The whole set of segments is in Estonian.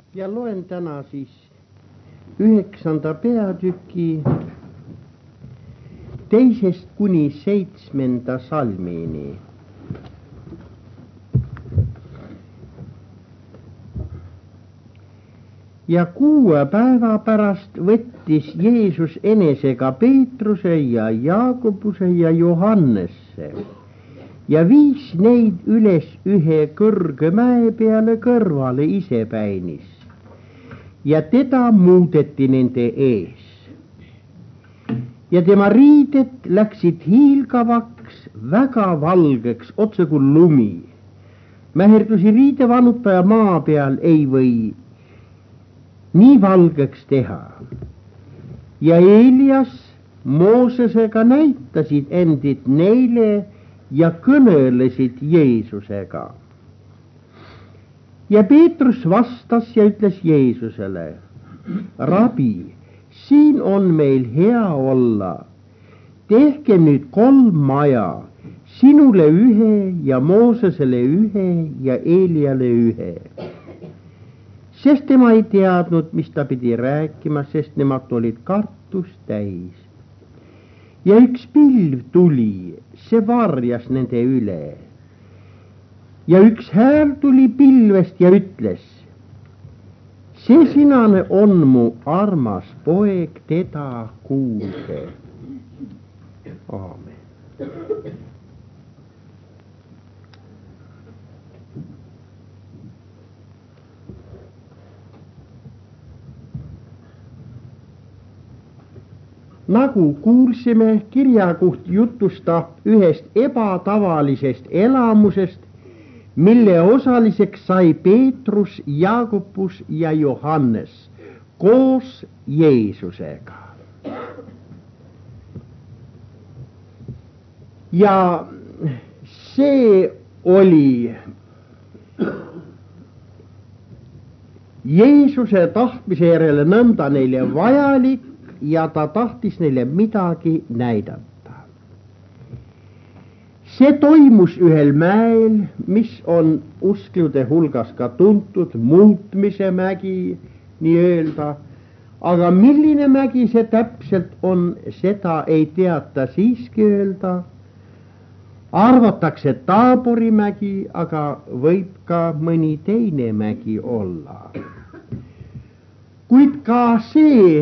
Ja luen tänään siis 9. peatükki 2–7 salmiini. Ja 6 päivää pärast võttis Jeesus enesega Peetruse ja Jaakobuse ja Johannesse ja viis neid üles ühe kõrge mäe peale kõrvale isepäinis ja teda muudeti nende ees. Ja tema riided läksid hiilgavaks, väga valgeks, otse kui lumi. Mäherdusi riidevanutaja maa peal ei või nii valgeks teha. Ja Elias Moosesega näitasid endid neile ja kõnelesid Jeesusega. Ja Peetrus vastas ja ütles Jeesusele: Rabi, siin on meil hea olla. Tehke nüüd 3 maja, sinule ühe ja Moosesele ühe ja Eliale ühe. Sest tema ei teadnud, mis ta pidi rääkima, sest nemad olid kartust täis. Ja üks pilv tuli, see varjas nende üle. Ja üks hääl tuli pilvest ja ütles: see sinane on mu armas poeg, teda kuulge. Aamen. Nagu kuulsime, kirjakoht jutustab ühest ebatavalisest elamusest, mille osaliseks sai Peetrus, Jaakobus ja Johannes koos Jeesusega. Ja see oli Jeesuse tahtmise järele nõnda neile vajalik ja ta tahtis neile midagi näidata. See toimus ühel mäel, mis on usklude hulgas ka tuntud muutmise mägi, nii öelda, aga milline mägi see täpselt on, seda ei teata siiski öelda. Arvatakse Taabori mägi, aga võib ka mõni teine mägi olla. Kuid ka see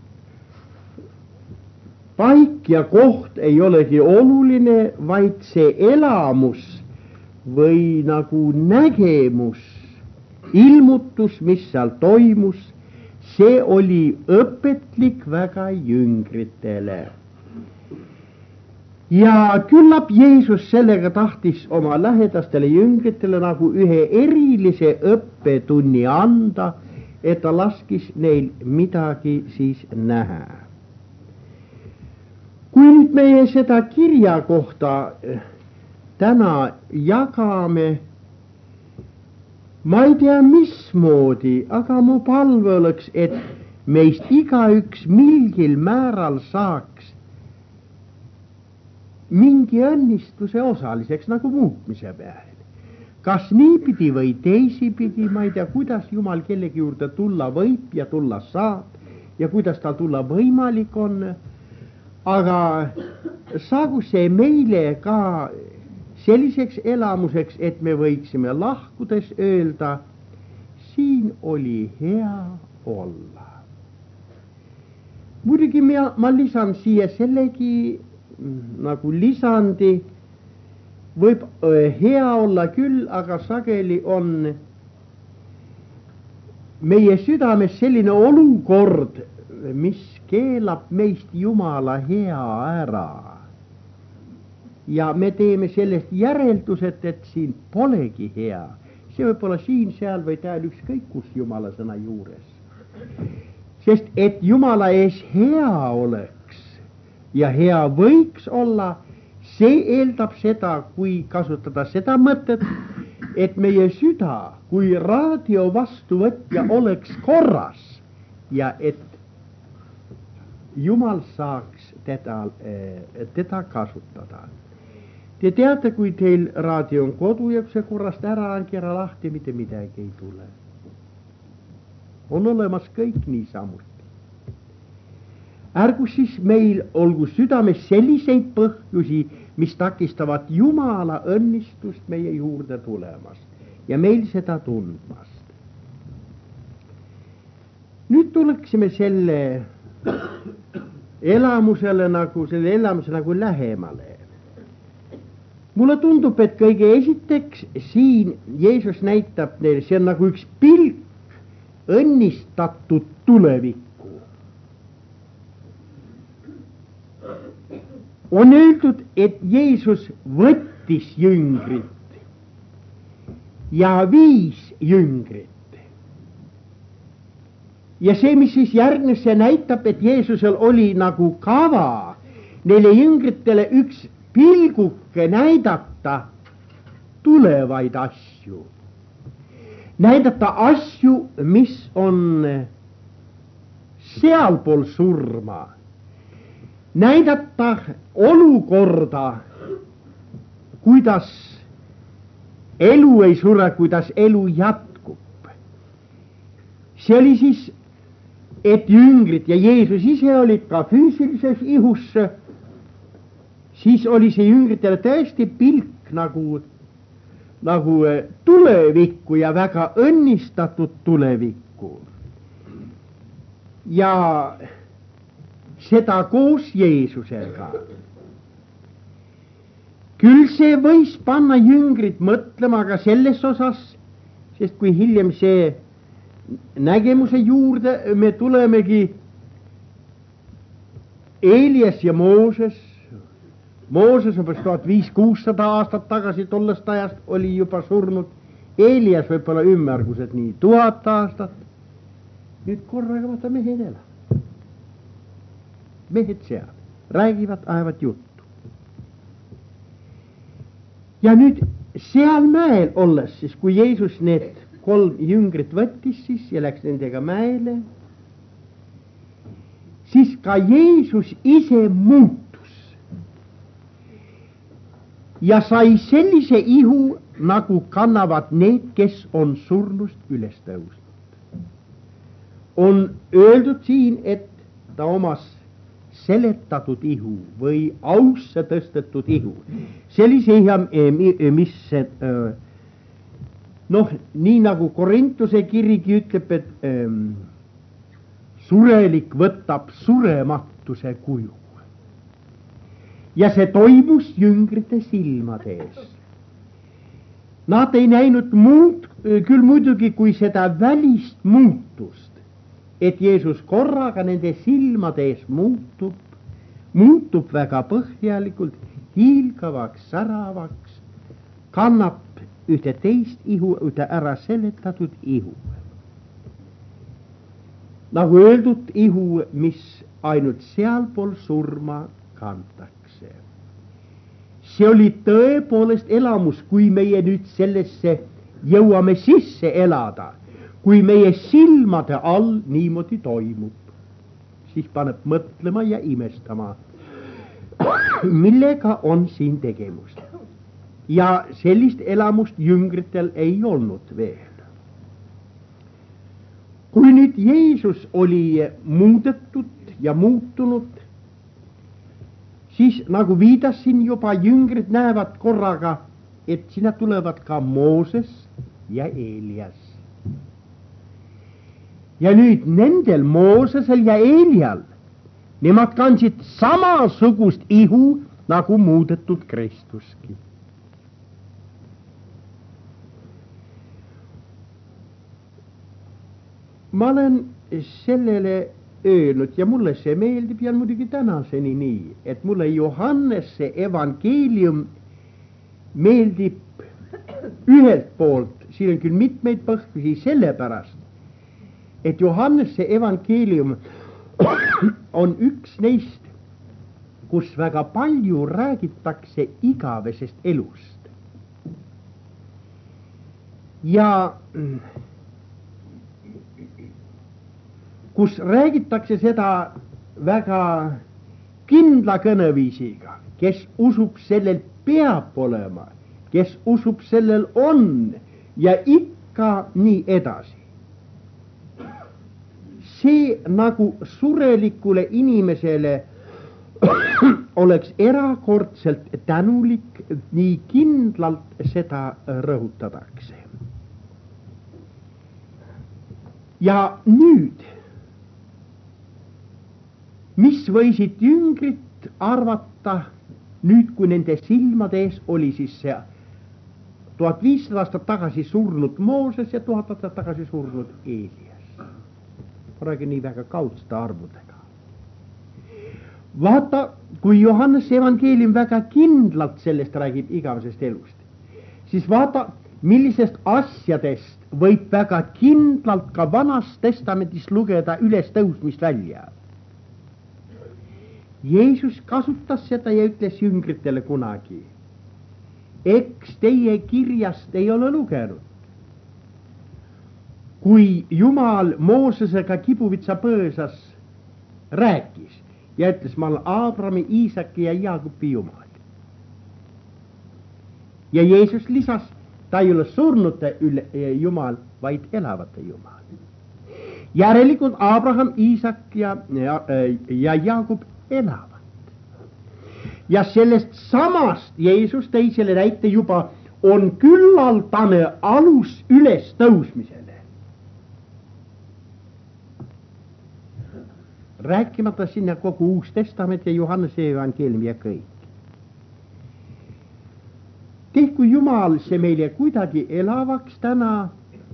paik ja koht ei olegi oluline, vaid see elamus või nagu nägemus, ilmutus, mis seal toimus, see oli õpetlik väga jüngritele. Ja küllap Jeesus sellega tahtis oma lähedastele jüngritele nagu ühe erilise õppetunni anda, et ta laskis neil midagi siis näha. Kui nüüd meie seda kirja kohta täna jagame, ma ei tea mismoodi, aga mu palve oleks, et meist igaüks mingil määral saaks mingi õnnistuse osaliseks nagu muutmise peal. Kas niipidi või teisipidi, ma ei tea, kuidas Jumal kellegi juurde tulla võib ja tulla saab ja kuidas tal tulla võimalik on. Aga saagu see meile ka selliseks elamuseks, et me võiksime lahkudes öelda, siin oli hea olla. Muidugi ma lisan siia sellegi nagu lisandi, võib hea olla küll, aga sageli on meie südames selline olukord, mis keelab meist Jumala hea ära. Ja me teeme sellest järeldused, et siin polegi hea. See võib olla siin, seal või tääl ükskõik kus Jumala sõna juures. Sest et Jumala ees hea oleks ja hea võiks olla, see eeldab seda, kui kasutada seda mõtet, et meie süda kui raadio vastuvõtja oleks korras ja et Jumal saaks teda kasutada. Te teate, kui teil raadio on kodu ja kui see korrast ära on kera lahti, mitte midagi ei tule. on olemas kõik niisamuti. Ärgu siis meil olgu südames selliseid põhjusi, mis takistavad Jumala õnnistust meie juurde tulemast ja meil seda tundmast. Nüüd tuleksime selle elamusele nagu lähemale. Mulle tundub, et kõige esiteks siin Jeesus näitab neile, see on nagu üks pilk õnnistatud tulevikku. On öeldud, et Jeesus võttis jüngrit ja viis jüngrit. Ja see, mis siis järgnes, see näitab, et Jeesusel oli nagu kava neile jüngritele üks pilguke näidata tulevaid asju. Näidata asju, mis on sealpool surma. Näidata olukorda, kuidas elu ei sure, kuidas elu jätkub. See oli siis, et jüngrid ja Jeesus ise olid ka füüsilises ihus, siis oli see jüngritele tõesti pilk nagu tulevikku ja väga õnnistatud tulevikku. Ja seda koos Jeesusega. Küll see võis panna jüngrid mõtlema ka selles osas, sest kui hiljem see nägemuse juurde me tulemegi Eelias ja Mooses. Mooses on 1500-600 aastat tagasi tollest ajast oli juba surnud. Eelias võib-olla ümmarguselt nii 1000 aastat. Nüüd korraga vaata mehed elavad. Mehed seal räägivad, ajavad juttu. Ja nüüd seal mäel olles, siis kui Jeesus need 3 jüngrit võttis siis ja läks nendega mäele, siis ka Jeesus ise muutus ja sai sellise ihu, nagu kannavad need, kes on surnust üles tõusnud. On öeldud siin, et ta omas seletatud ihu või ausse tõstetud ihu. Sellise iha, mis nii nagu Korintuse kirigi ütleb, et surelik võtab surematuse kuju. Ja see toimus jüngrite silmade ees. Nad ei näinud muud, küll muidugi kui seda välist muutust, et Jeesus korraga nende silmade ees muutub väga põhjalikult, hiilgavaks, säravaks, kannab ühte teist ihu, ühte ära seletatud ihu. Nagu öeldud, ihu, mis ainult sealpool surma kantakse. See oli tõepoolest elamus, kui meie nüüd sellesse jõuame sisse elada. Kui meie silmade all niimoodi toimub, siis paneb mõtlema ja imestama, millega on siin tegemust. Ja sellist elamust jüngritel ei olnud veel. Kui nüüd Jeesus oli muudetud ja muutunud, siis nagu viidasin juba, jüngrid näevad korraga, et sinna tulevad ka Mooses ja Eelias. Ja nüüd nendel Moosesel ja Eelial, nemad kandsid samasugust ihu nagu muudetud Kristuski. Ma olen sellele öelnud ja mulle see meeldib ja muidugi tänaseni nii, et mulle Johannese evangeelium meeldib ühelt poolt, siin on küll mitmeid põhjusi sellepärast, et Johannese evangeelium on üks neist, kus väga palju räägitakse igavesest elust. Ja kus räägitakse seda väga kindla kõneviisiga, kes usub, sellel peab olema, kes usub, sellel on ja ikka nii edasi. see nagu surelikule inimesele oleks erakordselt tänulik, nii kindlalt seda rõhutatakse. Ja nüüd, mis võisid jüngrid arvata nüüd, kui nende silmade ees oli siis see 1500 aastat tagasi surnud Mooses ja 1000 aastat tagasi surnud Eelias. Praegu nii väga kaudsete arvudega. Vaata, kui Johannes evangeelium väga kindlalt sellest räägib igavesest elust, siis vaata, millisest asjadest võib väga kindlalt ka Vanas Testamendis lugeda ülestõusmist välja. Jeesus kasutas seda ja ütles jüngritele kunagi, eks teie kirjast ei ole lugenud, kui Jumal Moosesega kibuvitsa põõsas rääkis ja ütles, ma olen Abrahami, Iisaki ja Jaagupi Jumal. Ja Jeesus lisas, ta ei ole surnute Jumal, vaid elavate Jumal. Järelikult Abraham, Iisak ja Jaagub elavad. Ja sellest samast Jeesus teisele näite juba on küllaldane alus üles tõusmisele. Rääkimata sinna kogu Uus Testament ja Johannese evangeelium ja kõik. Tehku Jumal see meile kuidagi elavaks täna,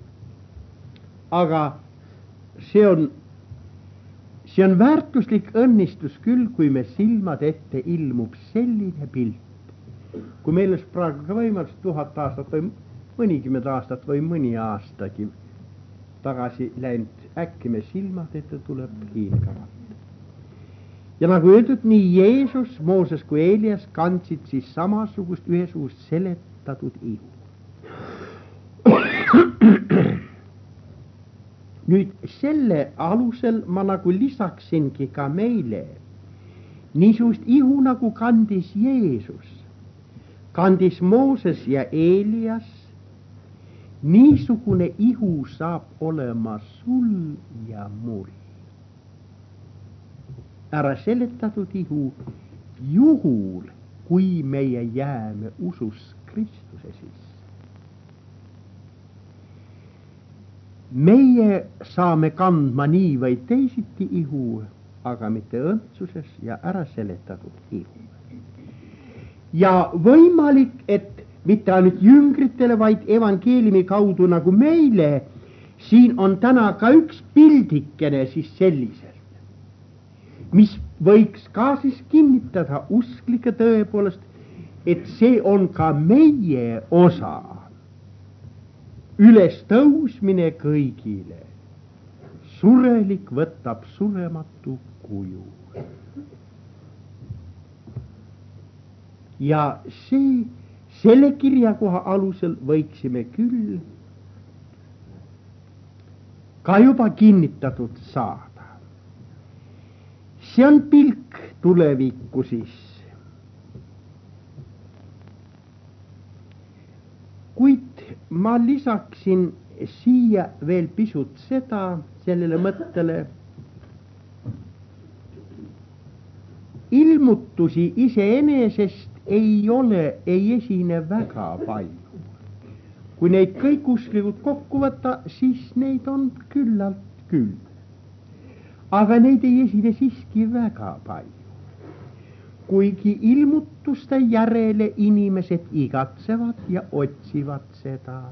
aga see on väärtuslik õnnistus küll, kui me silmad ette ilmub selline pilt. Kui meil oleks praegu ka võimalus 1000 aastat või mõnikümmend aastat või mõni aastagi tagasi läinud, äkki me silmad ette tuleb hiinkavat. Ja nagu öeldud, nii Jeesus, Mooses kui Eelias kandsid siis samasugust ühesugust seletatud ihu. Nüüd selle alusel ma nagu lisaksingi ka meile niisugust ihu nagu kandis Jeesus, kandis Mooses ja Eelias, niisugune ihu saab olema sul ja mul. Ära seletatud ihu juhul, kui meie jääme usus Kristuse sisse. Meie saame kandma nii või teisiti ihu, aga mitte õndsuses ja ära seletatud ihu. Ja võimalik, et mitte ainult jüngritele, vaid evangeeliumi kaudu nagu meile, siin on täna ka üks pildikene siis selliselt, mis võiks ka siis kinnitada usklike tõepoolest, et see on ka meie osa. Üles tõusmine kõigile. Surelik võtab surematu kuju. Ja selle kirjakoha alusel võiksime küll ka juba kinnitatud saada. See on pilk tulevikku sisse. Kuid ma lisaksin siia veel pisut seda sellele mõttele. Ilmutusi iseenesest ei esine väga palju. Kui neid kõik usklikud kokku võtta, siis neid on küllalt küll. Aga neid ei esine siiski väga palju. Kuigi ilmutuste järele inimesed igatsevad ja otsivad seda.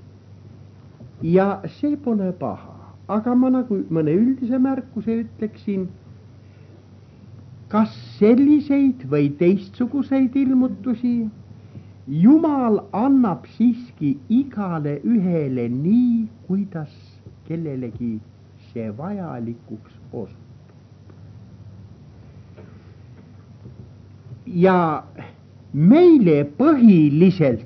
Ja see pole paha, aga ma nagu mõne üldise märkuse ütleksin, kas selliseid või teistsuguseid ilmutusi Jumal annab siiski igale ühele nii, kuidas kellelegi see vajalikuks osub. Ja meile põhiliselt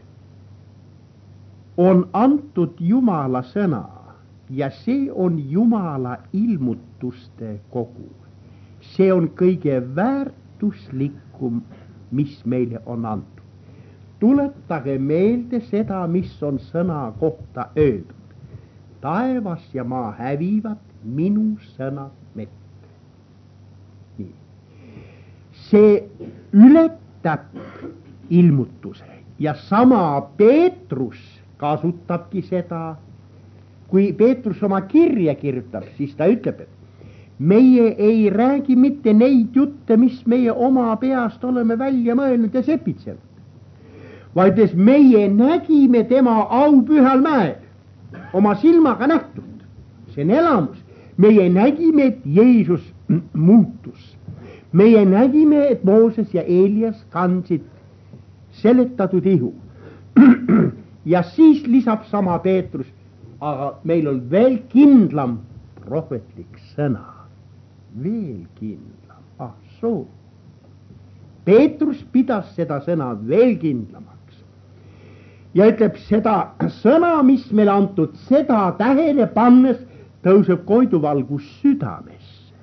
on antud Jumala sõna ja see on Jumala ilmutuste kogu. See on kõige väärtuslikum, mis meile on antud. Tuletage meelde seda, mis on sõna kohta öeldud. taevas ja maa hävivad, minu sõnad mitte. Nii. See ületab ilmutuse ja sama Peetrus kasutabki seda, kui Peetrus oma kirja kirjutab, siis ta ütleb, et meie ei räägi mitte neid jutte, mis meie oma peast oleme välja mõelnud ja sepitsenud, vaid et meie nägime tema aupühal mäel oma silmaga nähtud. See on elamus. Meie nägime, et Jeesus muutus. Meie nägime, et Mooses ja Elias kandsid seletatud ihu. Ja siis lisab sama Peetrus, aga meil on veel kindlam prohvetlik sõna. Veel kindlam. Soo. Peetrus pidas seda sõna veel kindlamaks. Ja ütleb seda sõna, mis meile antud, seda tähele pannes tõuseb koiduvalgus südamesse.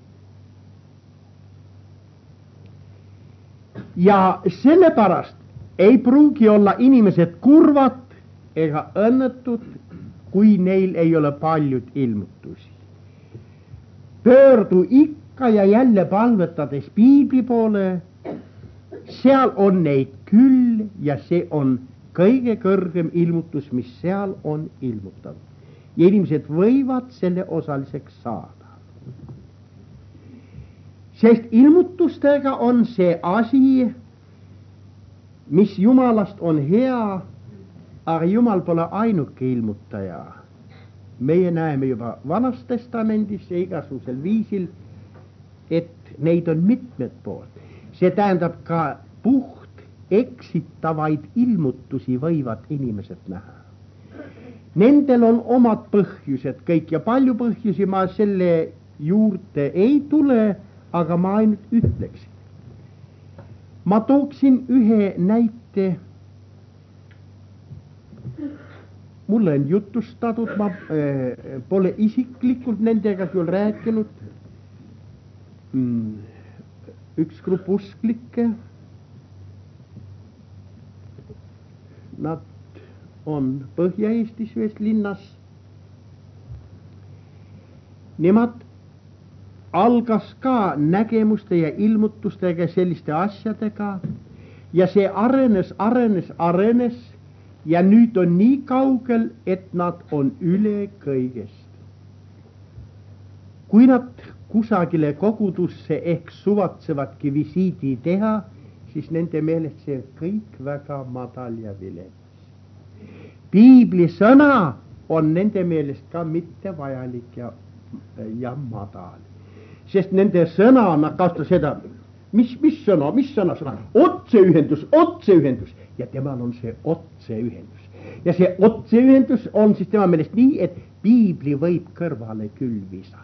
Ja sellepärast ei pruugi olla inimesed kurvad ega õnnetud, kui neil ei ole paljud ilmutusi. Pöördu ikka ja jälle palvetades piibli poole, seal on neid küll ja see on kõige kõrgem ilmutus, mis seal on ilmutatud. Ja inimesed võivad selle osaliseks saada. Sest ilmutustega on see asi, mis Jumalast on hea, aga Jumal pole ainuke ilmutaja. Meie näeme juba Vanas Testamendis ja igasugusel viisil, et neid on mitmed pool. See tähendab ka puht eksitavaid ilmutusi võivad inimesed näha. Nendel on omad põhjused kõik ja palju põhjusi ma selle juurde ei tule, aga ma ainult ütleksin. Ma tooksin ühe näite. Mulle on jutustatud, ma pole isiklikult nendega küll rääkinud. Üks grupp usklikke. Nad on Põhja-Eestis ühes linnas. Nemad algas ka nägemuste ja ilmutustega selliste asjadega ja see arenes ja nüüd on nii kaugel, et nad on üle kõigest. Kui nad kusagile kogudusse ehk suvatsevadki visiidi teha, siis nende meelest see kõik väga madal ja vilets. Piibli sõna on nende meelest ka mitte vajalik ja madal. Sest nende sõna, nad kasutavad seda, mis sõna? Otseühendus. Ja temal on see otseühendus. Ja see otseühendus on siis tema meelest nii, et piibli võib kõrvale küll visata.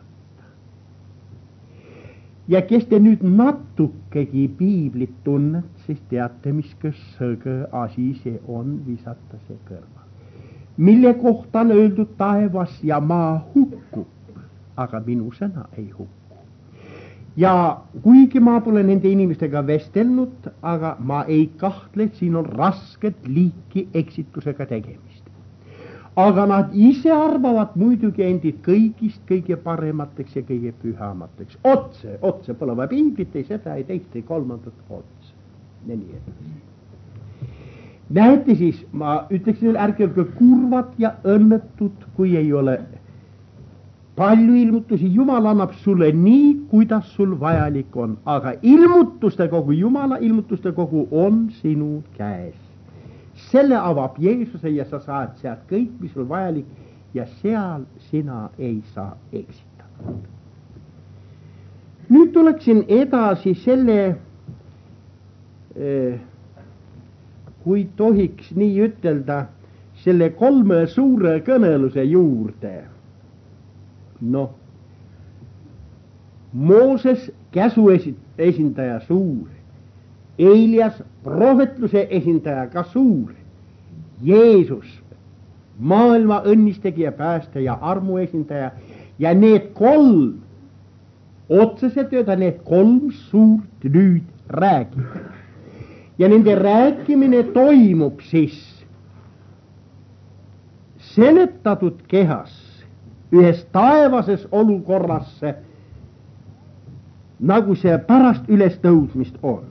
Ja kes te nüüd natukegi piiblit tunnet, siis teate, mis sõge asi see on visata see kõrval. Mille kohta on öeldud taevas ja maa hukkub, aga minu sõna ei hukku. Ja kuigi ma pole nende inimestega vestelnud, aga ma ei kahtle, et siin on rasket liiki eksitusega tegemist. Aga nad ise arvavad muidugi endid kõigist kõige paremateks ja kõige pühamateks. Otse, pole vaja piiblit, ei seda, ei teist, ei kolmandat, otse. Ja nii edasi. Näete siis, ma ütleksin, ärge olge kurvad ja õnnetud, kui ei ole palju ilmutusi. Jumal annab sulle nii, kuidas sul vajalik on, aga ilmutuste kogu, Jumala ilmutuste kogu on sinu käes. Selle avab Jeesuse ja sa saad sealt kõik, mis sul vajalik ja seal sina ei saa eksitada. Nüüd tuleksin edasi selle, kui tohiks nii ütelda, selle 3 suure kõneluse juurde. Mooses käsu esindaja suur, Elias prohvetluse esindaja ka suur, Jeesus maailma õnnistegija, pääste ja armu esindaja ja need 3 otseselt öelda, need 3 suurt nüüd räägivad. Ja nende rääkimine toimub siis seletatud kehas ühes taevases olukorras, nagu see pärast ülestõusmist on.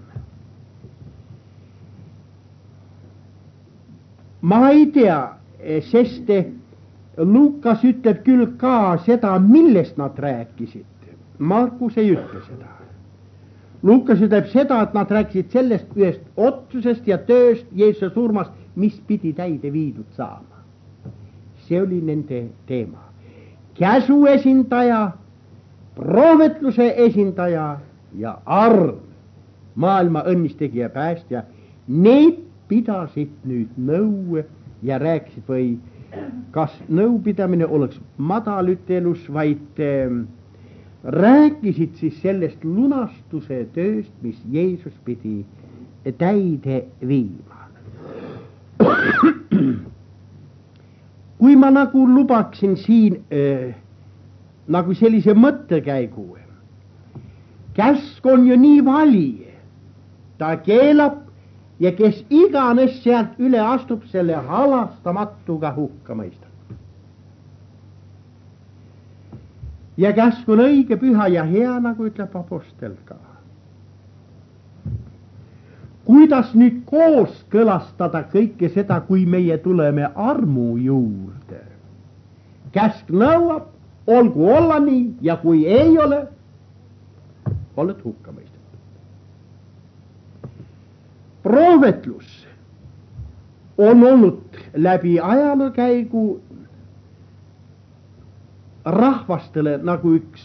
Ma ei tea, sest Lukas ütleb küll ka seda, millest nad rääkisid. Markus ei ütle seda. Lukas ütleb seda, et nad rääkisid sellest ühest otsusest ja tööst Jeesuse surmast, mis pidi täide viidud saama. See oli nende teema. Käsu esindaja, prohvetluse esindaja ja arm, maailma õnnistegija päästja, neid pidasid nüüd nõu ja rääkisid või kas nõupidamine oleks madalütelus, vaid rääkisid siis sellest lunastuse tööst, mis Jeesus pidi täide viima. Kui ma nagu lubaksin siin nagu sellise mõttekäigu, käsk on ju nii vali, ta keelab ja kes iganes sealt üle astub, selle halastamatuga hukka mõistab. Ja käsk on õige, püha ja hea, nagu ütleb apostel ka. Kuidas nüüd kooskõlastada kõike seda, kui meie tuleme armu juurde? Käsk nõuab, olgu olla nii, ja kui ei ole, oled hukka mõistetud. Prohvetlus on olnud läbi ajaloo käigu rahvastele nagu üks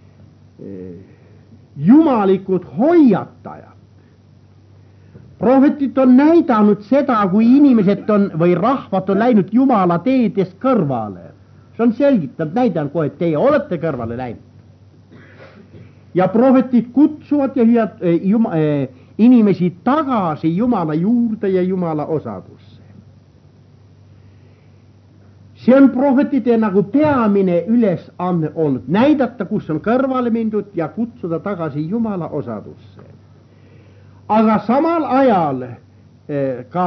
jumalikud hoiatajad. Prohvetid on näidanud seda, kui inimesed on või rahvad on läinud Jumala teedest kõrvale. See on selgitanud, näidanud kohe, et teie olete kõrvale läinud. Ja prohvetid kutsuvad ja inimesi tagasi Jumala juurde ja Jumala osadusse. See on prohvetide nagu peamine ülesanne olnud, näidata, kus on kõrvale mindud ja kutsuda tagasi Jumala osadusse. Aga samal ajal ka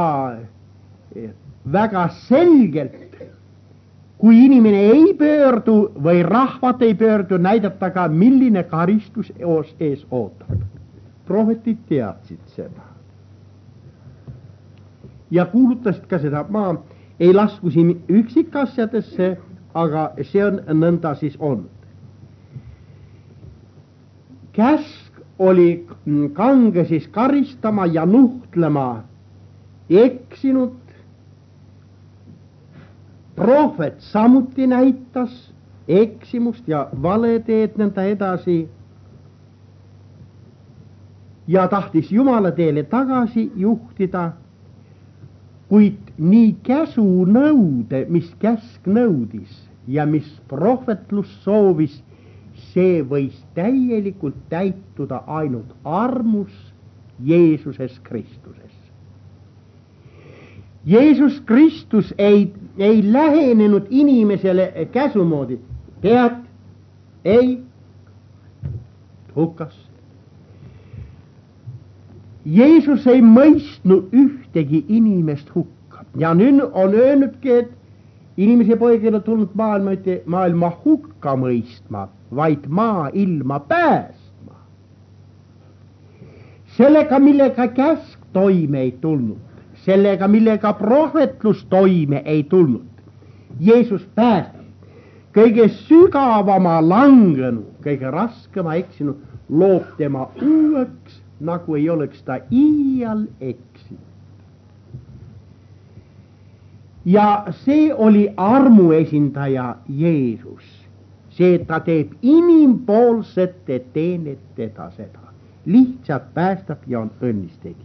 väga selgelt, kui inimene ei pöördu või rahvad ei pöördu, näidata ka, milline karistus ees ootab. Prohvetid teadsid seda. Ja kuulutasid ka seda, ma ei lasku siin üksikasjadesse, aga see on nõnda siis olnud. Käsk oli kange siis karistama ja nuhtlema eksinud. Prohvet samuti näitas eksimust ja valeteed nõnda edasi ja tahtis Jumala teele tagasi juhtida, kuid nii käsunõude, mis käsk nõudis ja mis prohvetlus soovis, see võis täielikult täituda ainult armus Jeesuses Kristuses. Jeesus Kristus ei lähenenud inimesele käsumoodi. Tead, ei, hukkas. Jeesus ei mõistnud ühtegi inimest hukka. Ja nüüd on öelnudki, et inimese poeg ei ole tulnud maailma hukka mõistma, vaid maailma päästma. Sellega, millega käsk toime ei tulnud, sellega, millega prohvetlus toime ei tulnud, Jeesus päästab. Kõige sügavama langenu, kõige raskema eksinu, loob tema uueks, nagu ei oleks ta iial eksinud. Ja see oli armu esindaja Jeesus. See, et ta teeb inimpoolsete teenet teda seda. Lihtsalt päästab ja on õnnistegija.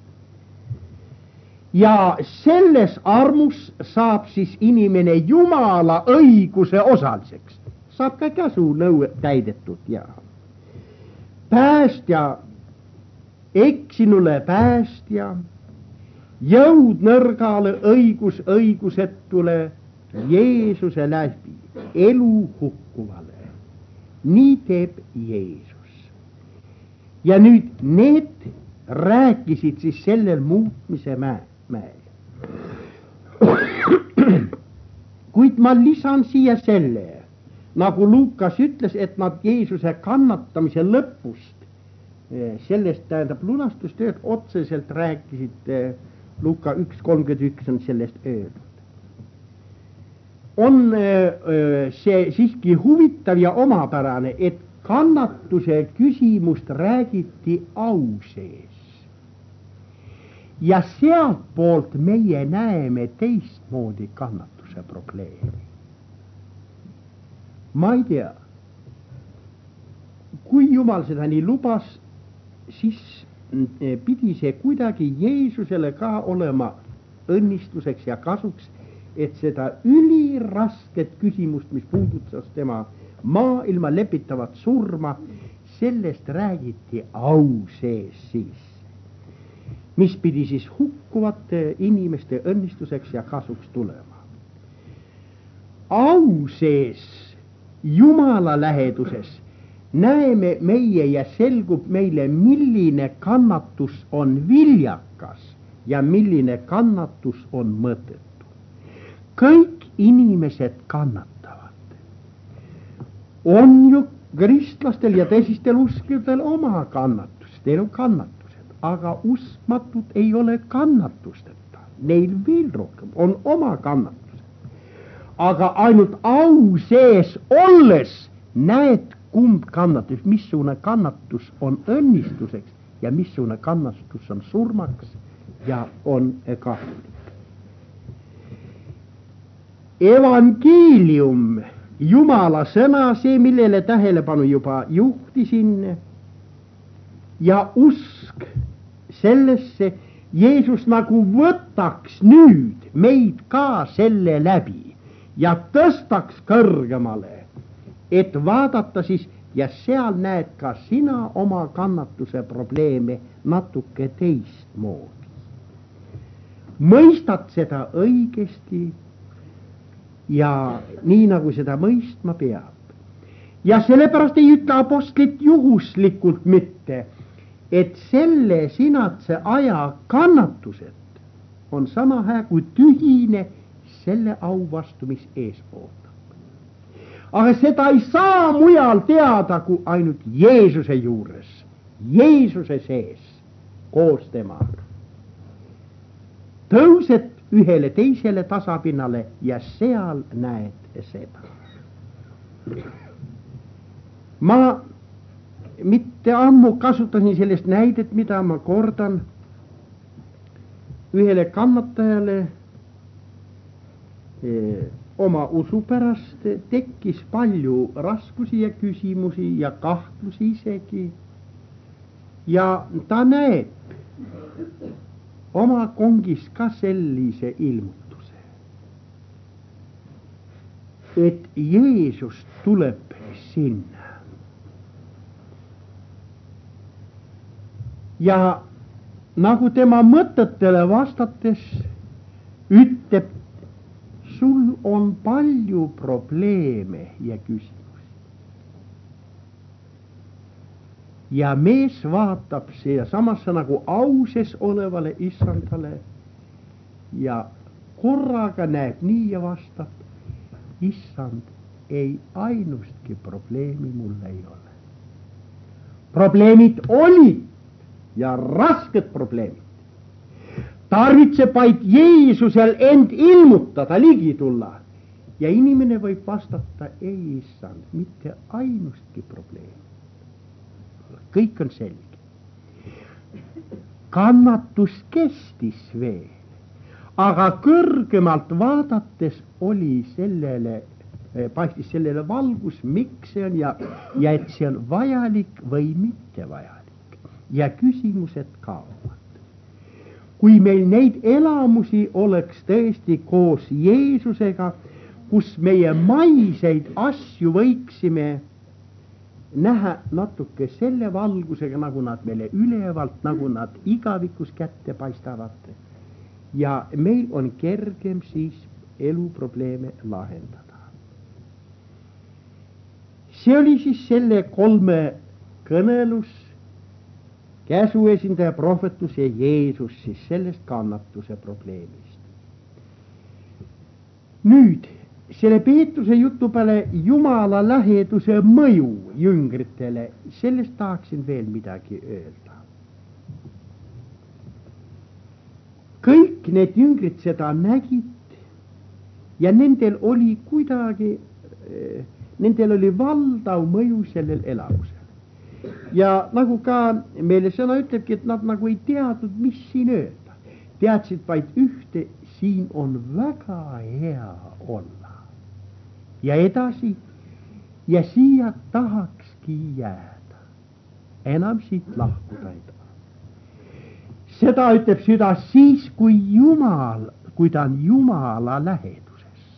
Ja selles armus saab siis inimene Jumala õiguse osaliseks. Saab ka käsunõue täidetud ja päästja, eksinule päästja, jõud nõrgale, õigus õigusetule, Jeesuse läbi, elu hukkuvale. Nii teeb Jeesus. Ja nüüd need rääkisid siis sellel muutmise mäel. Kuid ma lisan siia selle, nagu Luukas ütles, et nad Jeesuse kannatamise lõpust, sellest tähendab lunastustööd otseselt rääkisid, Luuka 1:31 on sellest öeldud. On see siiski huvitav ja omapärane, et kannatuse küsimust räägiti au sees. Ja sealtpoolt meie näeme teistmoodi kannatuse probleemi. Ma ei tea, kui Jumal seda nii lubas, siis pidi see kuidagi Jeesusele ka olema õnnistuseks ja kasuks, et seda ülirasket küsimust, mis puudutas tema maailma lepitavat surma, sellest räägiti au sees siis, mis pidi siis hukkuvate inimeste õnnistuseks ja kasuks tulema. Au sees Jumala läheduses näeme meie ja selgub meile, milline kannatus on viljakas ja milline kannatus on mõttetu. Kõik inimesed kannatavad. On ju kristlastel ja teistel uskudel oma kannatus, neil on kannatused, aga uskmatud ei ole kannatusteta. Neil veel rohkem on oma kannatused. Aga ainult au sees olles näed, kumb kannatus, missugune kannatus on õnnistuseks ja missugune kannatus on surmaks ja on kahjulik. Evangeelium, Jumala sõna, see, millele tähelepanu juba juhtisin, ja usk sellesse, Jeesus nagu võtaks nüüd meid ka selle läbi ja tõstaks kõrgemale, et vaadata siis ja seal näed ka sina oma kannatuse probleeme natuke teistmoodi. Mõistad seda õigesti ja nii nagu seda mõistma peab. Ja sellepärast ei ütle apostlit juhuslikult mitte, et selle sinatse aja kannatused on sama hää kui tühine selle au vastu, mis ees ootab. Aga seda ei saa mujal teada kui ainult Jeesuse juures, Jeesuse sees, koos temaga. Tõused ühele teisele tasapinnale ja seal näed seda. Ma mitte ammu kasutasin sellest näidet, mida ma kordan ühele kannatajale oma usu pärast tekkis palju raskusi ja küsimusi ja kahtlusi isegi. Ja ta näeb oma kongis ka sellise ilmutuse, et Jeesus tuleb sinna. Ja nagu tema mõtetele vastates ütleb, sul on palju probleeme ja küsimusi. Ja mees vaatab siia samasse nagu auses olevale issandale ja korraga näeb nii ja vastab, issand, ei ainustki probleemi mul ei ole. Probleemid olid ja rasked probleemid. Tarvitseb vaid Jeesusel end ilmutada, ligi tulla. Ja inimene võib vastata, ei issand, mitte ainustki probleemi. Kõik on selge. Kannatus kestis veel, aga kõrgemalt vaadates oli sellele, paistis sellele valgus, miks see on ja et see on vajalik või mitte vajalik. Ja küsimused kaovad. Kui meil neid elamusi oleks tõesti koos Jeesusega, kus meie maiseid asju võiksime näha natuke selle valgusega, nagu nad meile ülevalt, nagu nad igavikus kätte paistavad. Ja meil on kergem siis eluprobleeme lahendada. See oli siis selle 3 kõnelus, käsuesindaja, prohvetus ja Jeesus siis sellest kannatuse probleemist. Nüüd, selle Peetruse jutu peale Jumala läheduse mõju jüngritele, sellest tahaksin veel midagi öelda. Kõik need jüngrid seda nägid ja nendel oli kuidagi, nendel oli valdav mõju sellel elamusel. Ja nagu ka meile sõna ütlebki, et nad nagu ei teadnud, mis siin öelda. Teadsid vaid ühte, siin on väga hea olla. Ja edasi, ja siia tahakski jääda. Enam siit lahkuda ei taha. Seda ütleb süda siis, kui ta on Jumala läheduses.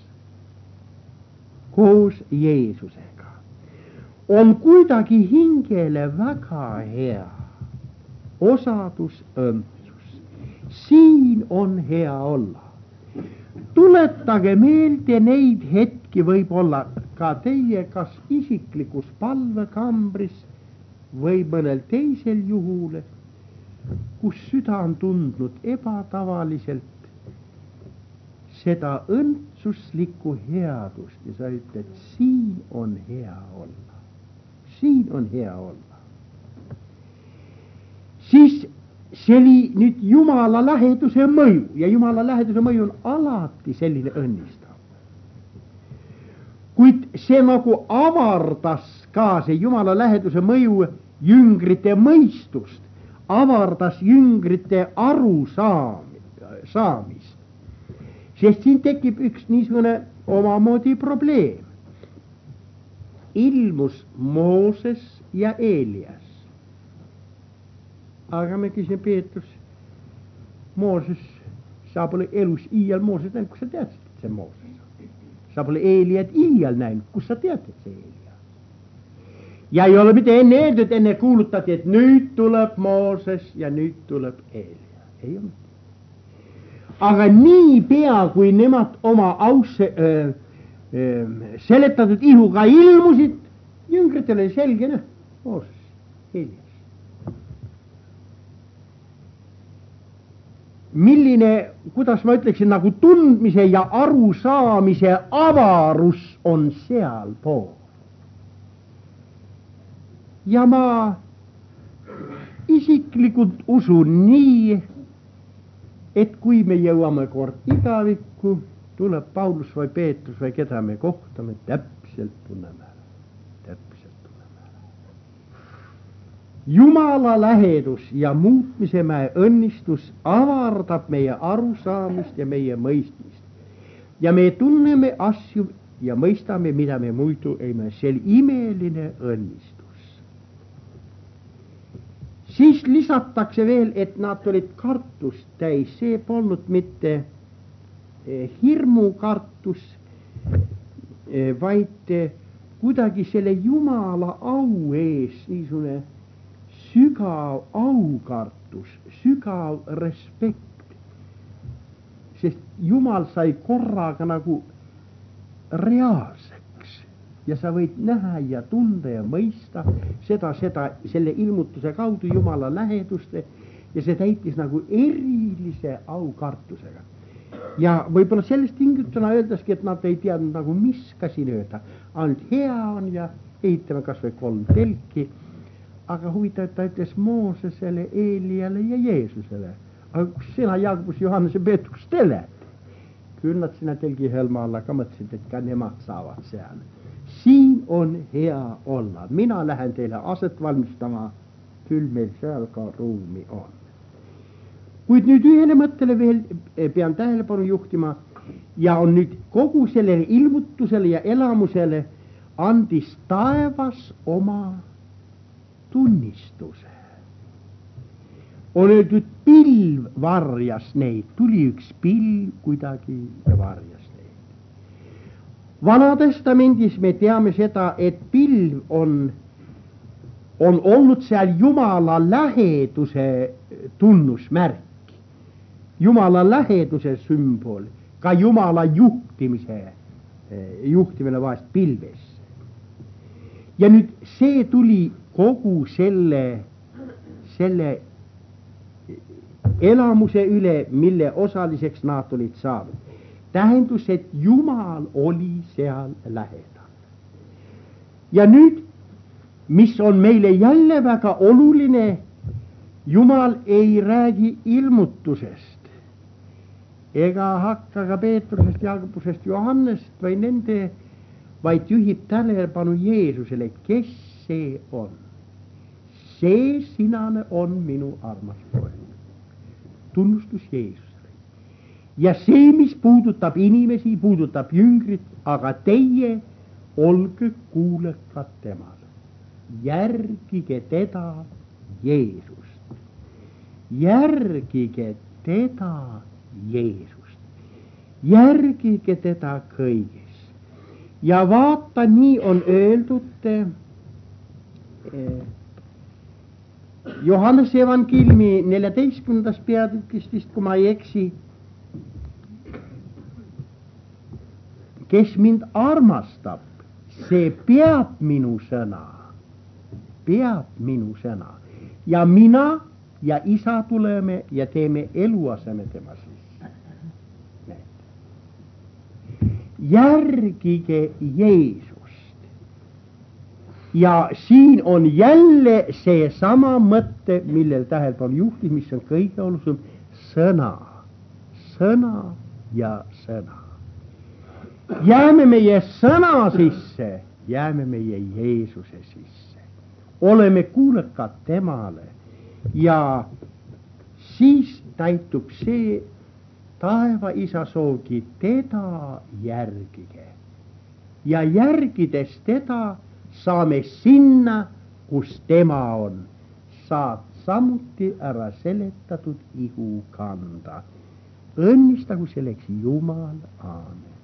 Koos Jeesusega. On kuidagi hingele väga hea. Osadus, õndsus. Siin on hea olla. Tuletage meelde neid hetki, võib-olla ka teie kas isiklikus palvekambris või mõnel teisel juhul, kus süda on tundnud ebatavaliselt seda õndsuslikku headust ja sa ütled, siin on hea olla. Siin on hea olla. Siis see oli nüüd Jumala läheduse mõju ja Jumala läheduse mõju on alati selline õnnistav. Kuid see nagu avardas ka see Jumala läheduse mõju jüngrite mõistust, avardas jüngrite arusaamist. Sest siin tekib üks niisugune omamoodi probleem. Ilmus Mooses ja Eelias. Aga me küsin Peetrus, Mooses, sa pole elus iial Mooses näinud, kus sa teadsid, et see Mooses on? Sa pole Eeliat iial näinud, kus sa tead, et see Eelia? Ja ei ole mitte enne öeldud, enne kuulutati, et nüüd tuleb Mooses ja nüüd tuleb Eelia. Ei ole. Aga nii pea, kui nemad oma ausse seletatud ihuga ilmusid, jüngritel oli selge, Mooses, Eelias. Milline, kuidas ma ütleksin, nagu tundmise ja arusaamise avarus on seal pool. Ja ma isiklikult usun nii, et kui me jõuame kord igavikku, tuleb Paulus või Peetrus või keda me kohtame, täpselt tunneme ära. Jumala lähedus ja muutmisemäe õnnistus avardab meie arusaamist ja meie mõistmist. Ja me tunneme asju ja mõistame, mida me muidu ei mõista. See oli imeline õnnistus. Siis lisatakse veel, et nad olid kartust täis. See polnud mitte hirmukartus, vaid kuidagi selle Jumala au ees niisugune sügav aukartus, sügav respekt. Sest Jumal sai korraga nagu reaalseks ja sa võid näha ja tunda ja mõista seda selle ilmutuse kaudu Jumala läheduste ja see täitis nagu erilise aukartusega. Ja võib-olla sellest tingituna öeldaski, et nad ei teadnud nagu mis ka siin öelda. Ainult hea on ja ehitame kas või 3 telki. Aga huvitav, et ta ütles Moosesele, Eeliale ja Jeesusele. Aga kus sina, Jaakobus, Johannes ja Peetrus telet? Küll nad sinna telgihõlma alla ka mõtlesid, et ka nemad saavad seal. Siin on hea olla. Mina lähen teile aset valmistama, küll meil seal ka ruumi on. Kuid nüüd ühele mõttele veel pean tähelepanu juhtima ja on nüüd kogu sellele ilmutusele ja elamusele andis taevas oma tunnistuse. On öeldud, pilv varjas neid, tuli üks pilv kuidagi ja varjas neid. Vanatestamendis me teame seda, et pilv on olnud seal Jumala läheduse tunnusmärk, Jumala läheduse sümbol, ka Jumala juhtimine vahest pilves. Ja nüüd see tuli kogu selle elamuse üle, mille osaliseks nad olid saanud. tähendus, et Jumal oli seal lähedal. Ja nüüd, mis on meile jälle väga oluline, Jumal ei räägi ilmutusest ega hakka ka Peetrusest, Jaakobusest, Johannest või nende, vaid juhib tähelepanu Jeesusele, kes see on. See sinane on minu armas poeg. Tunnustus Jeesusele. Ja see, mis puudutab inimesi, puudutab jüngrit, aga teie olge kuulekad temale. Järgige teda, Jeesust. Järgige teda, Jeesust. Järgige teda kõiges. Ja vaata, nii on öeldud Johannese evankeliumi 14. peatükist vist, kui ma ei eksi. Kes mind armastab, see peab minu sõna. Peab minu sõna. Ja mina ja isa tuleme ja teeme eluaseme tema sisse. Järgige Jeesust. Ja siin on jälle see sama mõtte, millel tähelepanu juhtis, mis on kõige olulisem, sõna. Sõna ja sõna. Jääme meie sõna sisse, jääme meie Jeesuse sisse. Oleme kuulekad temale ja siis täitub see taeva isa soogi, teda järgige. Ja järgides teda saame sinna, kus tema on. Saad samuti ära seletatud ihu kanda. Õnnistagu selleks Jumal, aamen.